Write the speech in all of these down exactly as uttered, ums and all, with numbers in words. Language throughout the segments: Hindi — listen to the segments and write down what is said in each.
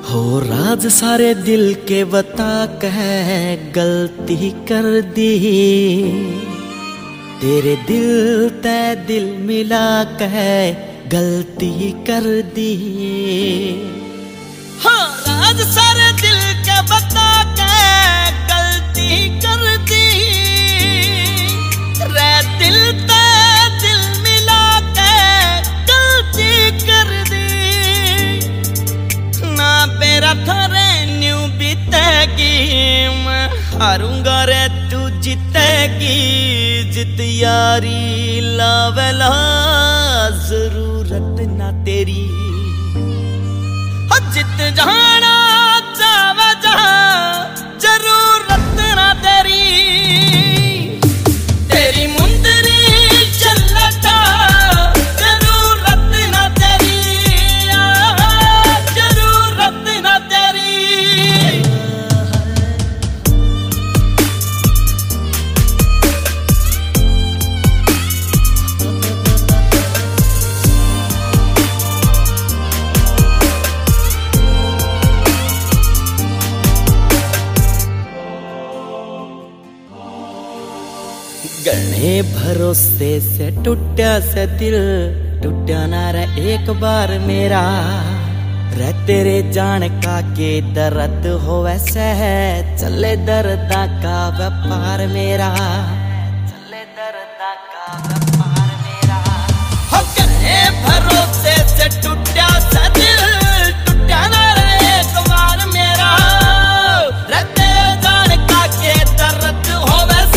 हो राज सारे दिल के बता कह गलती कर दी, तेरे दिल ते दिल मिला कह गलती कर दी। हाँ राज सारे दिल के बता कह गलती कर दी, रे दिल ते दिल मिला कह गलती कर दी। ना मेरा थारे न्यू बीतेगी, मैं हारूंगा रे तू जीतेगी। जित यारी लावेला जरूरत ना तेरी, जित जाना जावे जहां जरूरत ना तेरी। तेरी मुंदरी चलता जरूरत ना तेरी, जरूरत ना तेरी। गणे भरोसे से टूटा से दिल, टूटा ना रे एक बार मेरा। रे तेरे जान का के दर्द हो वैसे है, चले दर्दा का व्यापार मेरा, चले दर्दा का व्यापार मेरा। हो गणे भरोसे से टूटा से दिल, टूटा ना रे एक बार मेरा। रे तेरे जान का के दर्द हो वैसे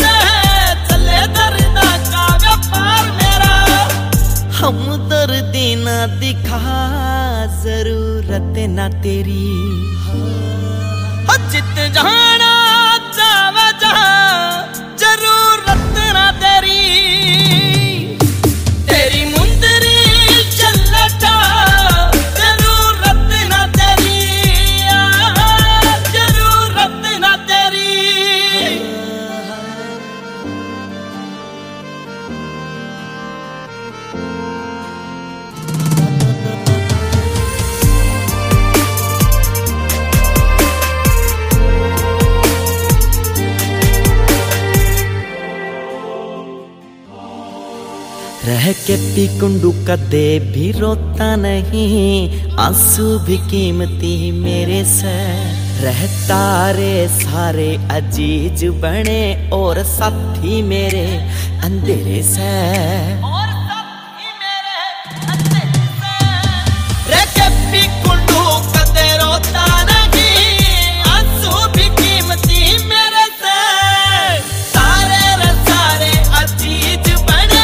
हमदर्दी ना दिखा जरूरत ना तेरी। जित जाना जावे जहां जरूरत ना तेरी। तेरी मुंदरी चलता जरूरत ना तेरी, जरूरत ना तेरी। रह के पी कुंडू कदे भी रोता नहीं, आंसू भी कीमती मेरे से। रहता रे सारे अजीज बने और साथी मेरे अंधेरे से, और साथी मेरे अंधेरे से। रह के पी कुंडू कदे रोता नहीं, आंसू भी कीमती मेरे से। सारे रे सारे अजीज बने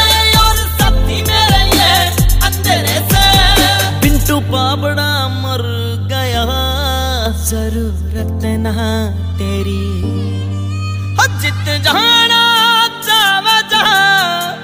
बाबड़ा मर गया जरूरत ना तेरी। जित जाना जावे जहां